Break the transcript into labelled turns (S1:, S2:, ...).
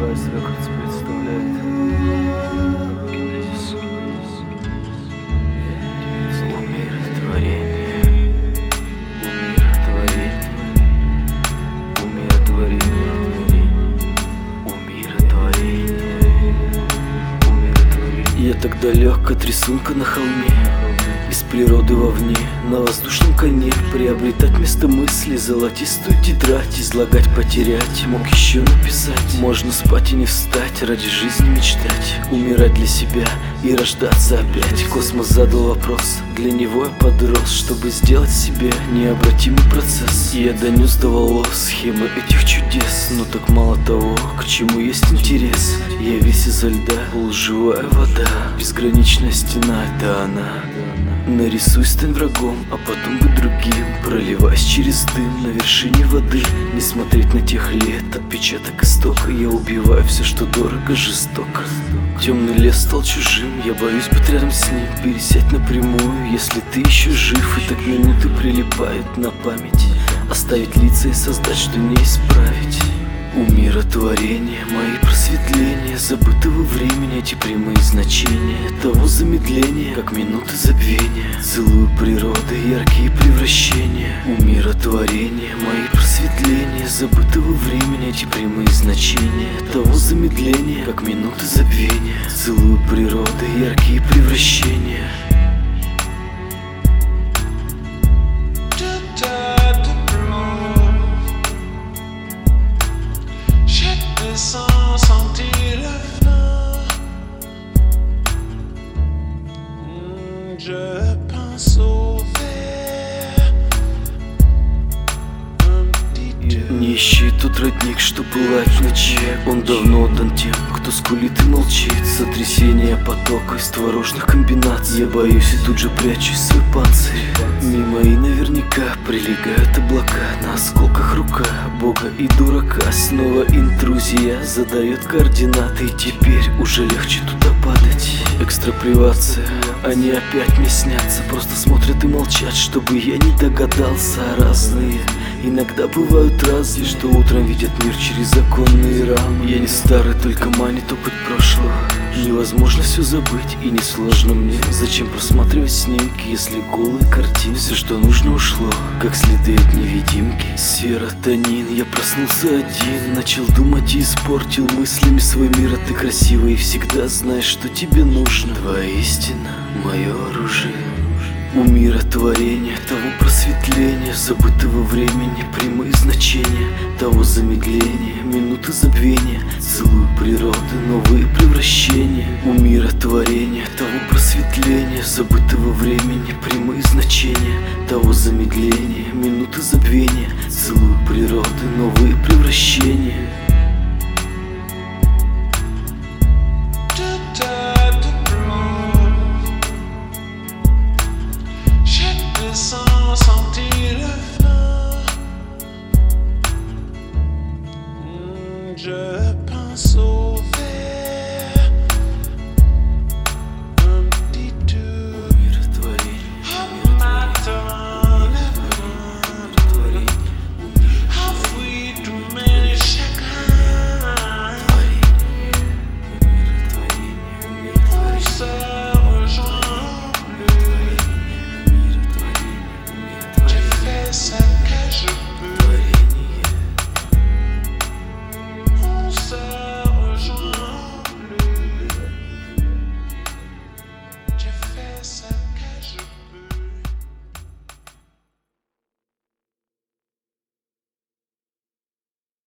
S1: Вайс Рекордс представляет
S2: Я так далек от рисунка на холме, из природы вовне, на воздушном коне приобретать вместо мысли золотистую тетрадь, излагать, потерять, мог еще написать. Можно спать и не встать, ради жизни мечтать, умирать для себя и рождаться опять. Космос задал вопрос, для него я подрос, чтобы сделать себе необратимый процесс. И я донес до волос схемы этих чудес, но так мало того, к чему есть интерес. Я весь изо льда, полуживая вода, безграничная стена — это она. Нарисуй, стань врагом, а потом быть другим, проливаясь через дым на вершине воды. Не смотреть на тех лет, отпечаток истока. Я убиваю все, что дорого, жестоко. Темный лес стал чужим, я боюсь быть рядом с ним. Пересядь напрямую, если ты еще жив. И так минуты прилипают на память, оставить лица и создать, что не исправить. Умиротворение, мои просветления, забытого времени, эти прямые значения того замедления, как минуты забвения. Целую природы, яркие превращения. Умиротворение, мои просветления, забытого времени, эти прямые значения того замедления, как минуты забвения. Целую природы, яркие превращения.
S3: Sans sentir l'avenir, je pense au verre.
S2: Не ищи тот родник, что пылает в ночи. Он давно отдан тем, кто скулит и молчит. Сотрясение потока из творожных комбинаций. Я боюсь и тут же прячусь в свой панцирь. Мимо и наверняка прилегают облака. На осколках рука бога и дурака. Снова интрузия задает координаты. И теперь уже легче туда падать. Экстрапривация, они опять мне снятся. Просто смотрят и молчат, чтобы я не догадался. Разные иногда бывают разные, что утром видят мир через законные рамы. Я не старый, только манит опыт прошлого. Невозможно все забыть и не сложно мне. Зачем просматривать снимки, если голые картины? Все, что нужно, ушло, как следы от невидимки. Серотонин, я проснулся один, начал думать и испортил мыслями свой мир. А ты красивый и всегда знаешь, что тебе нужно. Твоя истина, мое оружие. Умиротворение того просветления, забытого времени, прямые значения того замедления, минуты забвения. Целую природы, новые превращения. Умиротворение того просветления, забытого времени, прямые значения того замедления, минуты забвения. Целую природы, новые превращения.
S3: Sans sentir l'avenir, je pense au